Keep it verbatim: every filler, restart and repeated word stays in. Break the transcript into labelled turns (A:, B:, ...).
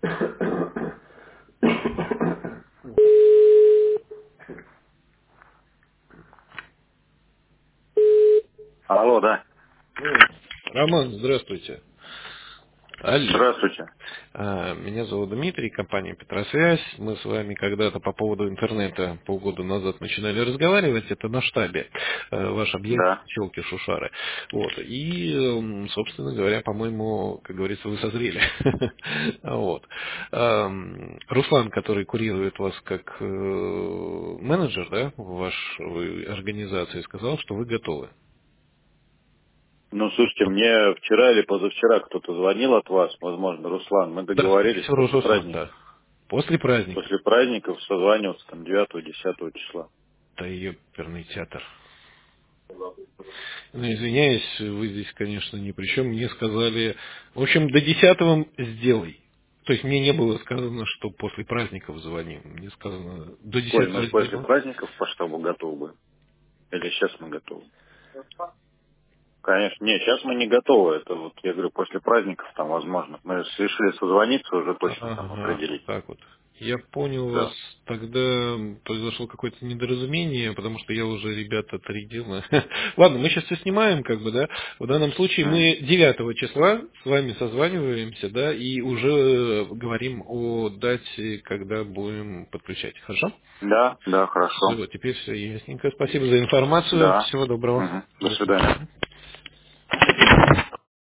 A: Алло, да.
B: Роман, здравствуйте. Алло.
A: Здравствуйте.
B: А, Меня зовут Дмитрий, компания Петросвязь. Мы с вами когда-то по поводу интернета полгода назад начинали разговаривать. Это на штабе. э, Ваш объект
A: Да.
B: Челки-Шушары. Вот. И, эм, собственно говоря, по-моему, как говорится, вы созрели. Вот. Эм, Руслан, который курирует вас как э, менеджер, да, в вашей организации, сказал, что вы готовы.
A: Ну, слушайте, мне вчера или позавчера кто-то звонил от вас, возможно, Руслан. Мы
B: Здравствуйте,
A: договорились
B: все
A: после
B: Руслан, да.
A: праздников.
B: После праздника.
A: После праздников созваниваться там девятого-десятого числа.
B: Да ёперный театр. Ну, извиняюсь, вы здесь, конечно, ни при чем. Мне сказали, в общем, до десятого сделай. То есть мне не было сказано, что после праздников звоним. Мне сказано, до
A: Коль, мы
B: десятого
A: после
B: сделай.
A: праздников по штабу готовы будем? Или сейчас мы готовы? Конечно. Не, сейчас мы не готовы. Это вот, я говорю, после праздников там возможно. Мы решили созвониться, уже точно там
B: Ага,
A: определить.
B: так вот. Я понял вас.
A: Да.
B: Тогда произошло какое-то недоразумение, потому что я уже ребят отрядил. на- Ладно, мы сейчас все снимаем, как бы, да. В данном случае
A: М.
B: мы девятого числа с вами созваниваемся, да, и уже говорим о дате, когда будем подключать. Хорошо?
A: Да, да, хорошо.
B: Все, теперь все ясненько. Спасибо за информацию.
A: Да.
B: Всего доброго.
A: Мгм. До
B: До
A: свидания.
B: свидания.